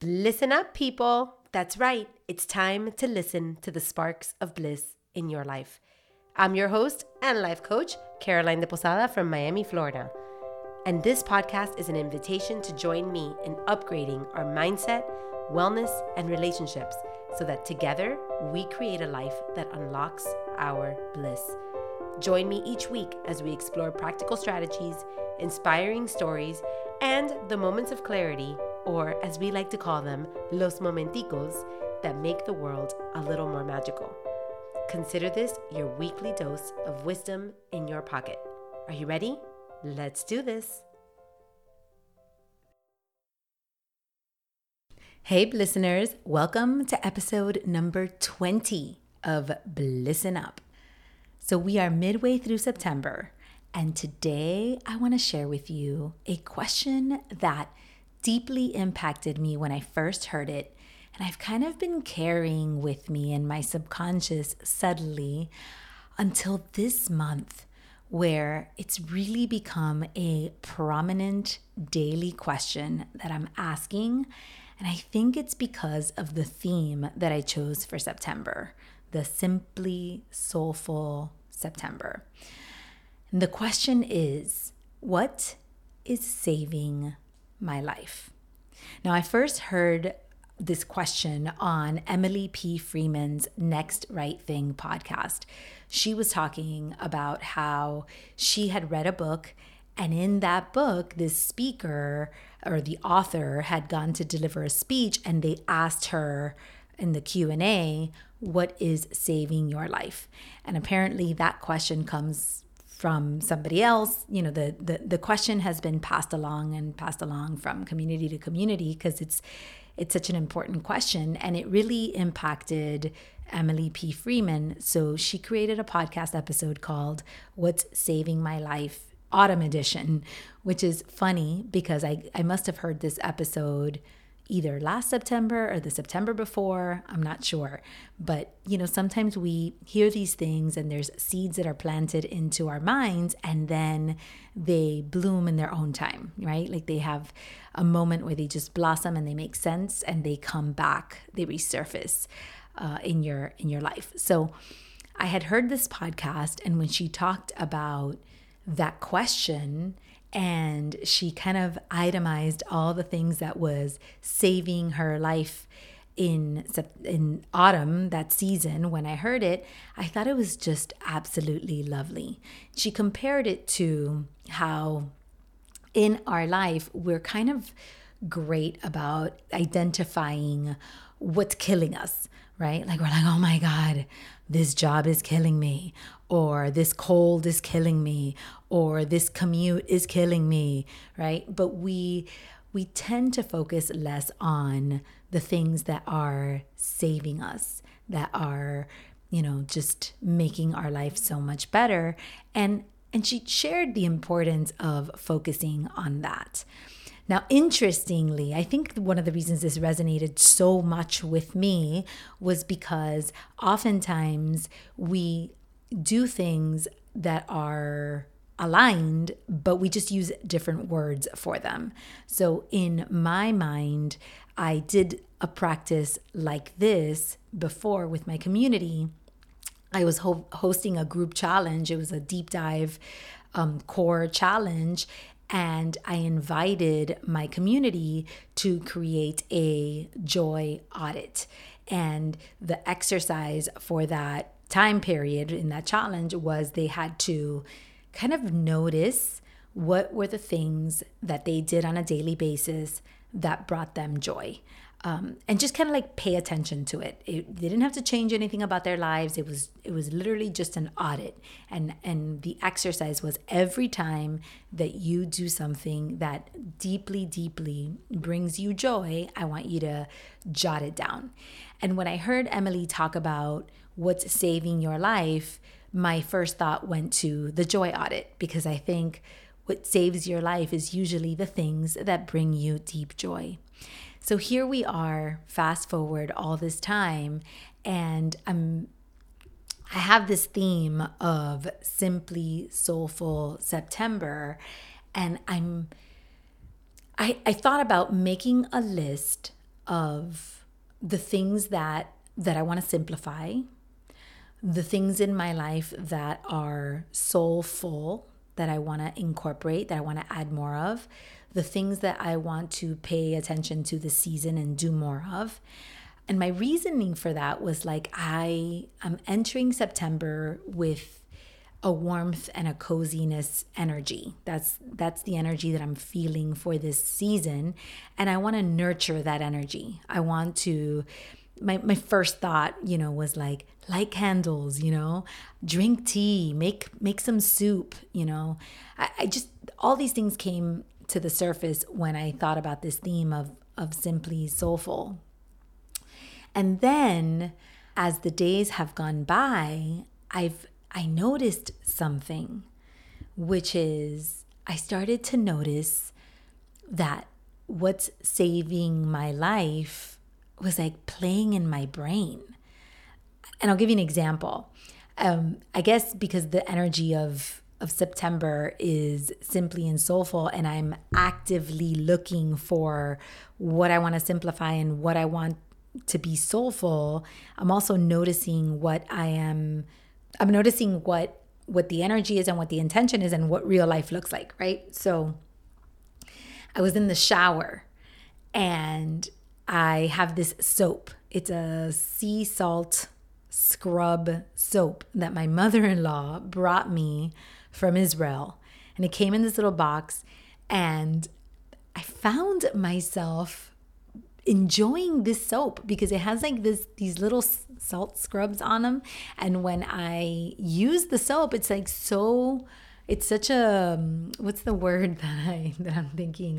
Listen up, people. That's right. It's time to listen to the sparks of bliss in your life. I'm your host and life coach, Caroline de Posada from Miami, Florida. And this podcast is an invitation to join me in upgrading our mindset, wellness, and relationships so that together we create a life that unlocks our bliss. Join me each week as we explore practical strategies, inspiring stories, and the moments of clarity, or as we like to call them, los momenticos, that make the world a little more magical. Consider this your weekly dose of wisdom in your pocket. Are you ready? Let's do this. Hey, listeners, welcome to episode number 20 of Blissin' Up. So we are midway through September, and today I want to share with you a question that deeply impacted me when I first heard it, and I've kind of been carrying with me in my subconscious subtly until this month, where it's really become a prominent daily question that I'm asking. And I think it's because of the theme that I chose for September, the Simply Soulful September. And the question is, what is saving my life? Now, I first heard this question on Emily P. Freeman's Next Right Thing podcast. She was talking about how she had read a book, and in that book, this speaker or the author had gone to deliver a speech, and they asked her in the Q&A, what is saving your life? And apparently that question comes from somebody else. You know, the question has been passed along from community to community because it's such an important question, and it really impacted Emily P. Freeman. So she created a podcast episode called What's Saving My Life Autumn Edition, which is funny because I must have heard this episode either last September or the September before, I'm not sure. But, you know, sometimes we hear these things and there's seeds that are planted into our minds and then they bloom in their own time, right? Like they have a moment where they just blossom and they make sense and they come back, they resurface in your life. So I had heard this podcast, and when she talked about that question, and she kind of itemized all the things that was saving her life in autumn, that season. When I heard it, I thought it was just absolutely lovely. She compared it to how in our life, we're kind of great about identifying what's killing us, right? Like we're like, oh my God, this job is killing me, or this cold is killing me, or this commute is killing me, right? But we tend to focus less on the things that are saving us, that are, you know, just making our life so much better. And she shared the importance of focusing on that. Now, interestingly, I think one of the reasons this resonated so much with me was because oftentimes we do things that are aligned, but we just use different words for them. So in my mind, I did a practice like this before with my community. I was hosting a group challenge. It was a deep dive core challenge. And I invited my community to create a joy audit. And the exercise for that time period in that challenge was they had to kind of notice what were the things that they did on a daily basis that brought them joy. And just kind of like pay attention to it. They didn't have to change anything about their lives. It was literally just an audit. And the exercise was every time that you do something that deeply, deeply brings you joy, I want you to jot it down. And when I heard Emily talk about what's saving your life, my first thought went to the joy audit, because I think what saves your life is usually the things that bring you deep joy. So here we are, fast forward all this time, and I have this theme of Simply Soulful September, and I thought about making a list of the things that I want to simplify, the things in my life that are soulful that I want to incorporate, that I want to add more of, the things that I want to pay attention to this season and do more of. And my reasoning for that was like, I'm entering September with a warmth and a coziness energy. That's the energy that I'm feeling for this season. And I want to nurture that energy. I want to, my first thought, was like, light candles, drink tea, make some soup, I just, all these things came to the surface when I thought about this theme of simply soulful. And then as the days have gone by, I noticed something, which is I started to notice that what's saving my life was like playing in my brain. And I'll give you an example. I guess because the energy of September is simply and soulful, and I'm actively looking for what I want to simplify and what I want to be soulful, I'm also noticing I'm noticing what the energy is and what the intention is and what real life looks like, right? So I was in the shower and I have this soap. It's a sea salt scrub soap that my mother-in-law brought me from Israel. And it came in this little box, and I found myself enjoying this soap because it has like these little salt scrubs on them, and when I use the soap, it's like it's such a what's the word that I'm thinking,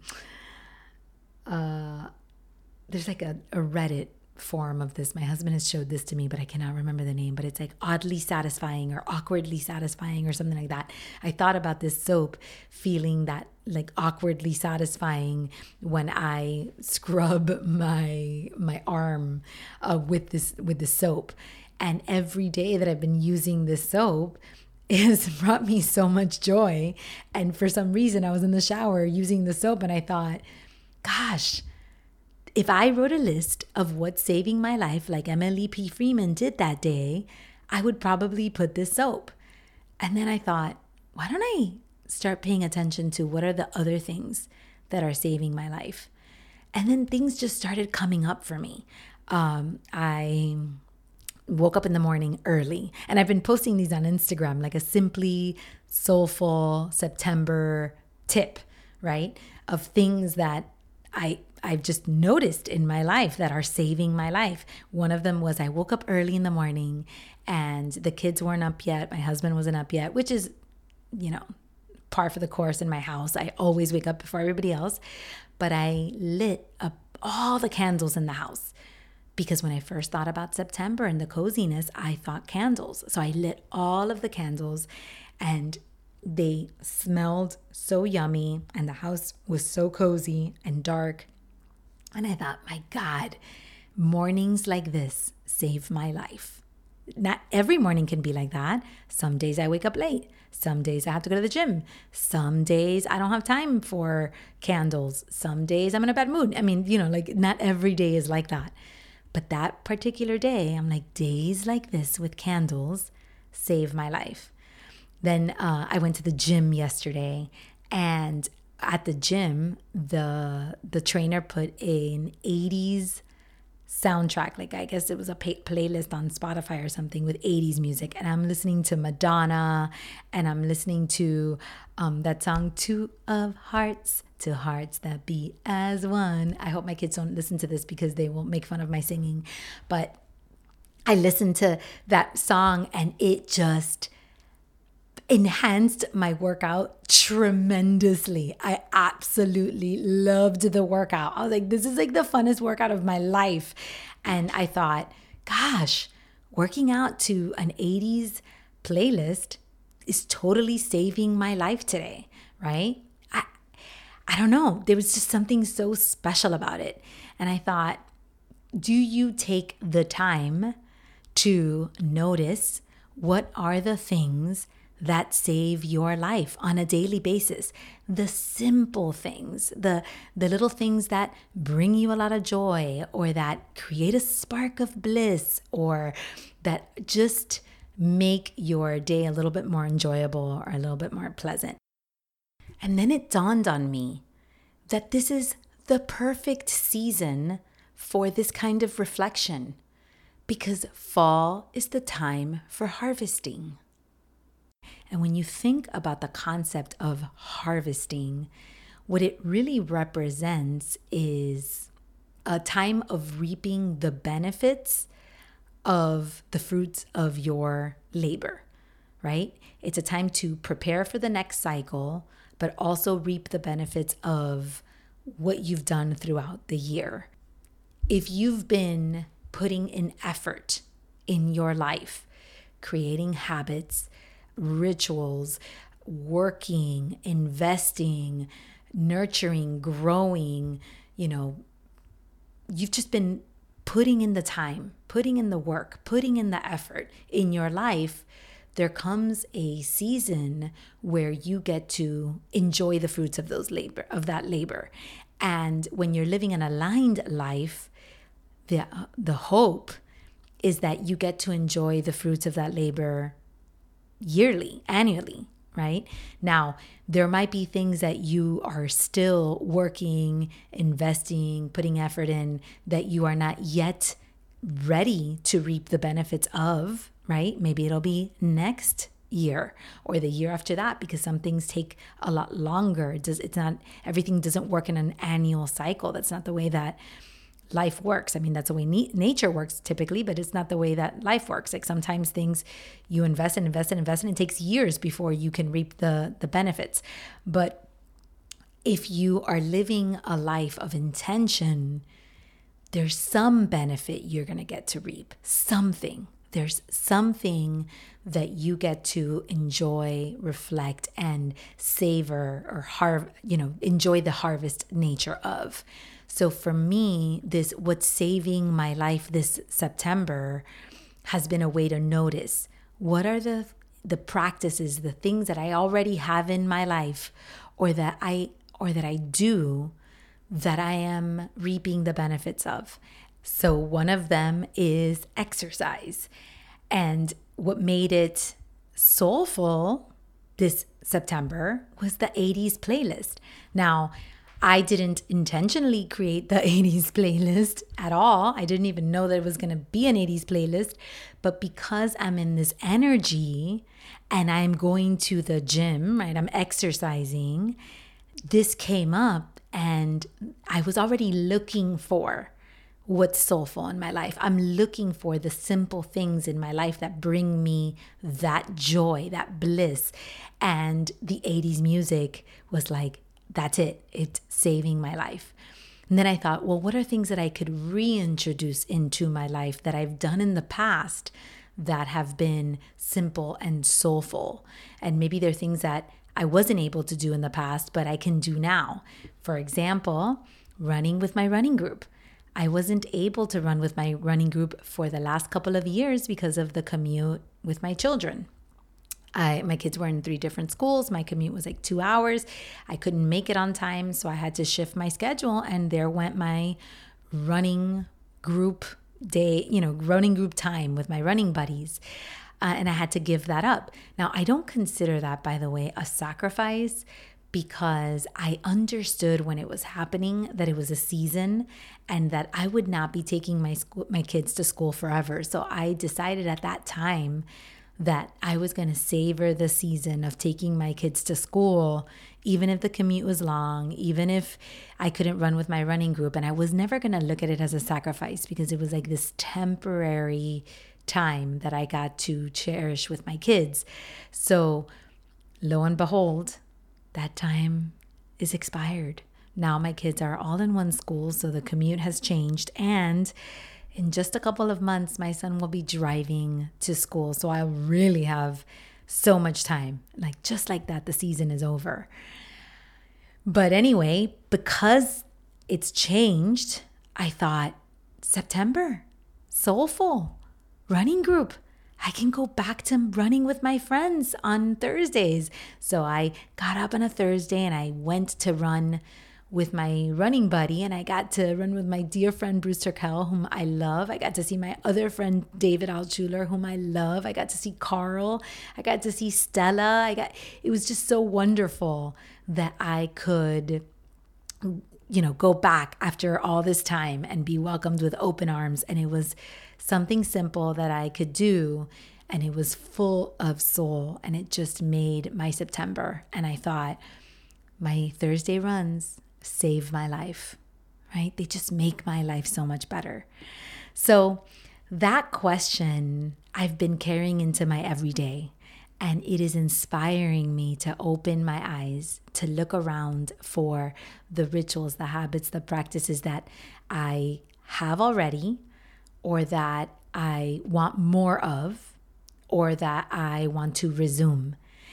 there's like a Reddit form of this. My husband has showed this to me, but I cannot remember the name, but it's like oddly satisfying or awkwardly satisfying or something like that. I thought about this soap feeling that like awkwardly satisfying when I scrub my arm with the soap. And every day that I've been using this soap has brought me so much joy. And for some reason I was in the shower using the soap and I thought, gosh, if I wrote a list of what's saving my life like Emily P. Freeman did that day, I would probably put this soap. And then I thought, why don't I start paying attention to what are the other things that are saving my life? And then things just started coming up for me. I woke up in the morning early, and I've been posting these on Instagram, like a simply soulful September tip, right? Of things that I've just noticed in my life that are saving my life. One of them was I woke up early in the morning and the kids weren't up yet. My husband wasn't up yet, which is, par for the course in my house. I always wake up before everybody else. But I lit up all the candles in the house because when I first thought about September and the coziness, I thought candles. So I lit all of the candles and they smelled so yummy and the house was so cozy and dark. And I thought, my God, mornings like this save my life. Not every morning can be like that. Some days I wake up late. Some days I have to go to the gym. Some days I don't have time for candles. Some days I'm in a bad mood. I mean, like not every day is like that. But that particular day, I'm like, days like this with candles save my life. Then I went to the gym yesterday, and at the gym, the trainer put an 80s soundtrack. Like I guess it was a playlist on Spotify or something with 80s music. And I'm listening to Madonna, and I'm listening to that song, Two of Hearts, Two Hearts That Beat as One. I hope my kids don't listen to this because they will make fun of my singing. But I listened to that song and it just enhanced my workout tremendously. I absolutely loved the workout. I was like, this is like the funnest workout of my life. And I thought, gosh, working out to an 80s playlist is totally saving my life today, right? I don't know. There was just something so special about it. And I thought, do you take the time to notice what are the things that save your life on a daily basis. The simple things, the little things that bring you a lot of joy, or that create a spark of bliss, or that just make your day a little bit more enjoyable or a little bit more pleasant. And then it dawned on me that this is the perfect season for this kind of reflection, because fall is the time for harvesting. And when you think about the concept of harvesting, what it really represents is a time of reaping the benefits of the fruits of your labor, right? It's a time to prepare for the next cycle, but also reap the benefits of what you've done throughout the year. If you've been putting in effort in your life, creating habits, rituals, working, investing, nurturing, growing, you've just been putting in the time, putting in the work, putting in the effort in your life, there comes a season where you get to enjoy the fruits of that labor. And when you're living an aligned life, the hope is that you get to enjoy the fruits of that labor yearly, annually, right? Now, there might be things that you are still working, investing, putting effort in that you are not yet ready to reap the benefits of, right? Maybe it'll be next year or the year after that, because some things take a lot longer. Everything doesn't work in an annual cycle. That's not the way that life works. I mean, that's the way nature works typically, but it's not the way that life works. Like sometimes things you invest and it takes years before you can reap the benefits. But if you are living a life of intention, there's some benefit you're going to get to reap. There's something that you get to enjoy, reflect, and savor, or enjoy the harvest nature of. So for me, what's saving my life this September has been a way to notice what are the practices, the things that I already have in my life, or that I do, that I am reaping the benefits of. So one of them is exercise. And what made it soulful this September was the 80s playlist. Now, I didn't intentionally create the 80s playlist at all. I didn't even know that it was going to be an 80s playlist. But because I'm in this energy and I'm going to the gym, right? I'm exercising. This came up and I was already looking for what's soulful in my life. I'm looking for the simple things in my life that bring me that joy, that bliss. And the 80s music was like, that's it. It's saving my life. And then I thought, well, what are things that I could reintroduce into my life that I've done in the past that have been simple and soulful? And maybe they're things that I wasn't able to do in the past, but I can do now. For example, running with my running group. I wasn't able to run with my running group for the last couple of years because of the commute with my children. My kids were in 3 different schools. My commute was like 2 hours. I couldn't make it on time, so I had to shift my schedule. And there went my running group day, running group time with my running buddies. And I had to give that up. Now, I don't consider that, by the way, a sacrifice, because I understood when it was happening that it was a season and that I would not be taking my kids to school forever. So I decided at that time that I was going to savor the season of taking my kids to school, even if the commute was long, even if I couldn't run with my running group. And I was never going to look at it as a sacrifice, because it was like this temporary time that I got to cherish with my kids. So lo and behold, that time is expired. Now my kids are all in one school, so the commute has changed. And in just a couple of months, my son will be driving to school. So I'll really have so much time. Like just like that, the season is over. But anyway, because it's changed, I thought, September, soulful, running group. I can go back to running with my friends on Thursdays. So I got up on a Thursday and I went to run with my running buddy, and I got to run with my dear friend Bruce Turkel, whom I love. I got to see my other friend David Altschuler, whom I love. I got to see Carl. I got to see Stella. It was just so wonderful that I could, go back after all this time and be welcomed with open arms. And it was something simple that I could do, and it was full of soul, and it just made my September. And I thought, my Thursday runs save my life, right? They just make my life so much better. So that question I've been carrying into my everyday, and it is inspiring me to open my eyes, to look around for the rituals, the habits, the practices that I have already, or that I want more of, or that I want to resume,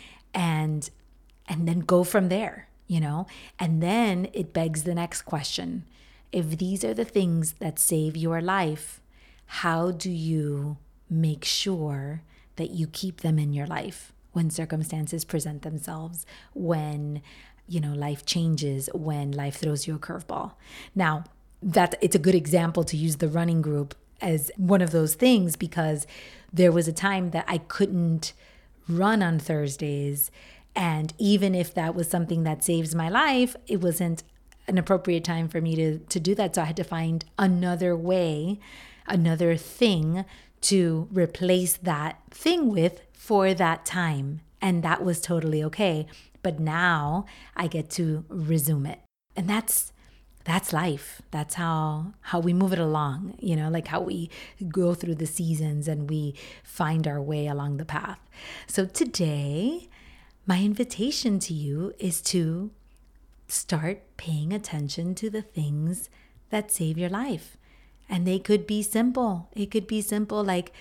and then go from there. And then it begs the next question. If these are the things that save your life, how do you make sure that you keep them in your life when circumstances present themselves, when, life changes, when life throws you a curveball? Now, it's a good example to use the running group as one of those things, because there was a time that I couldn't run on Thursdays. And even if that was something that saves my life, it wasn't an appropriate time for me to do that. So I had to find another way, another thing to replace that thing with for that time. And that was totally okay. But now I get to resume it. And that's life. That's how we move it along, like how we go through the seasons and we find our way along the path. So today, my invitation to you is to start paying attention to the things that save your life. And they could be simple. It could be simple, like,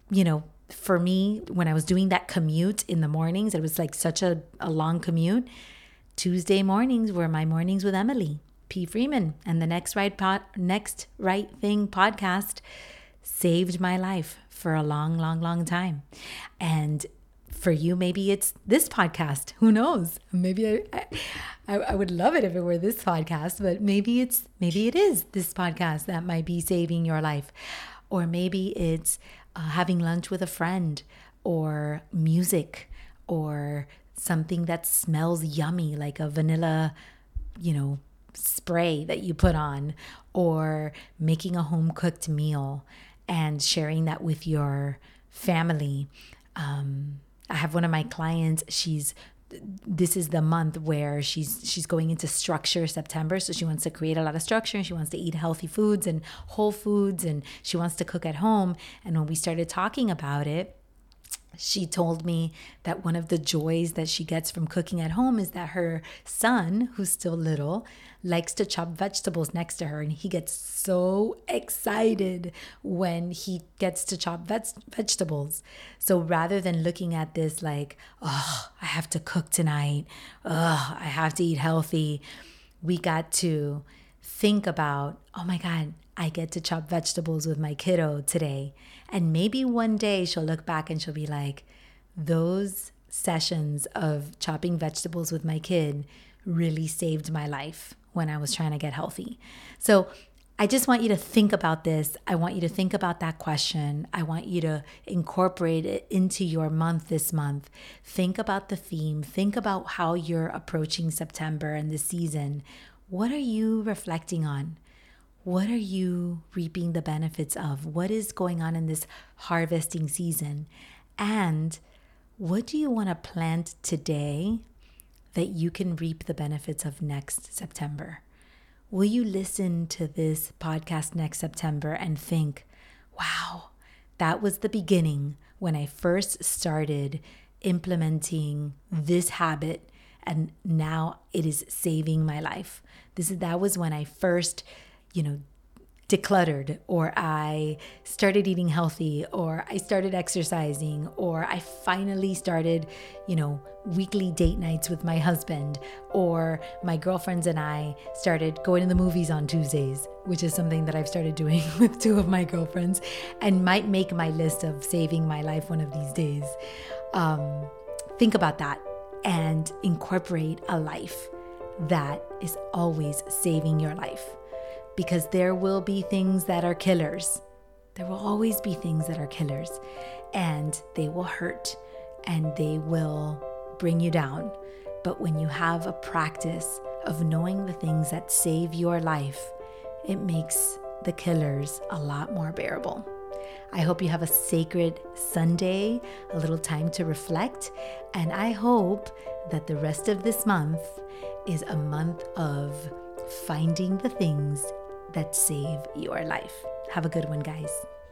for me, when I was doing that commute in the mornings, it was like such a long commute. Tuesday mornings were my mornings with Emily P. Freeman, and the Next Right Thing podcast saved my life for a long, long, long time. And for you, maybe it's this podcast. Who knows? Maybe I would love it if it were this podcast, but maybe it is this podcast that might be saving your life. Or maybe it's having lunch with a friend, or music, or something that smells yummy, like a vanilla, spray that you put on, or making a home cooked meal and sharing that with your family. I have one of my clients, this is the month where she's going into structure September. So she wants to create a lot of structure, and she wants to eat healthy foods and whole foods, and she wants to cook at home. And when we started talking about it, she told me that one of the joys that she gets from cooking at home is that her son, who's still little, likes to chop vegetables next to her. And he gets so excited when he gets to chop vegetables. So rather than looking at this like, oh, I have to cook tonight, oh, I have to eat healthy, we got to think about, oh my God, I get to chop vegetables with my kiddo today. And maybe one day she'll look back and she'll be like, those sessions of chopping vegetables with my kid really saved my life when I was trying to get healthy. So I just want you to think about this. I want you to think about that question. I want you to incorporate it into your month this month. Think about the theme. Think about how you're approaching September and the season. What are you reflecting on? What are you reaping the benefits of? What is going on in this harvesting season? And what do you want to plant today that you can reap the benefits of next September? Will you listen to this podcast next September and think, wow, that was the beginning when I first started implementing this habit, and now it is saving my life. That was when I first decluttered, or I started eating healthy, or I started exercising, or I finally started, weekly date nights with my husband, or my girlfriends and I started going to the movies on Tuesdays, which is something that I've started doing with two of my girlfriends and might make my list of saving my life one of these days. Think about that and incorporate a life that is always saving your life. Because there will be things that are killers. There will always be things that are killers, and they will hurt and they will bring you down. But when you have a practice of knowing the things that save your life, it makes the killers a lot more bearable. I hope you have a sacred Sunday, a little time to reflect, and I hope that the rest of this month is a month of finding the things that save your life. Have a good one, guys.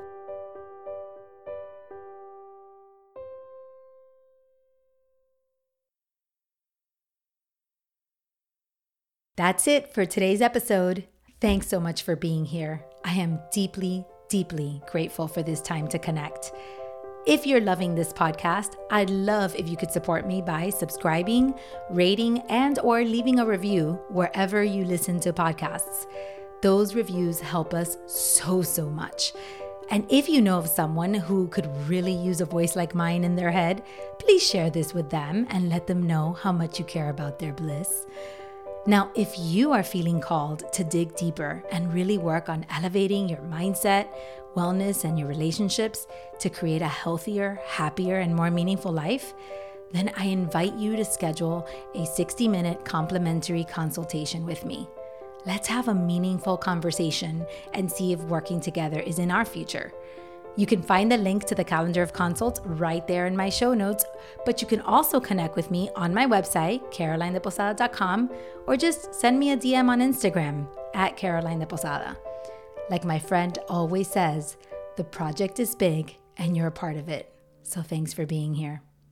That's it for today's episode. Thanks so much for being here. I am deeply, deeply grateful for this time to connect. If you're loving this podcast, I'd love if you could support me by subscribing, rating, and or leaving a review wherever you listen to podcasts. Those reviews help us so much. And if you know of someone who could really use a voice like mine in their head, please share this with them and let them know how much you care about their bliss. Now, if you are feeling called to dig deeper and really work on elevating your mindset, wellness, and your relationships to create a healthier, happier, and more meaningful life, then I invite you to schedule a 60-minute complimentary consultation with me. Let's have a meaningful conversation and see if working together is in our future. You can find the link to the calendar of consults right there in my show notes, but you can also connect with me on my website, carolinedeposada.com, or just send me a DM on Instagram at Caroline de Posada. Like my friend always says, the project is big and you're a part of it. So thanks for being here.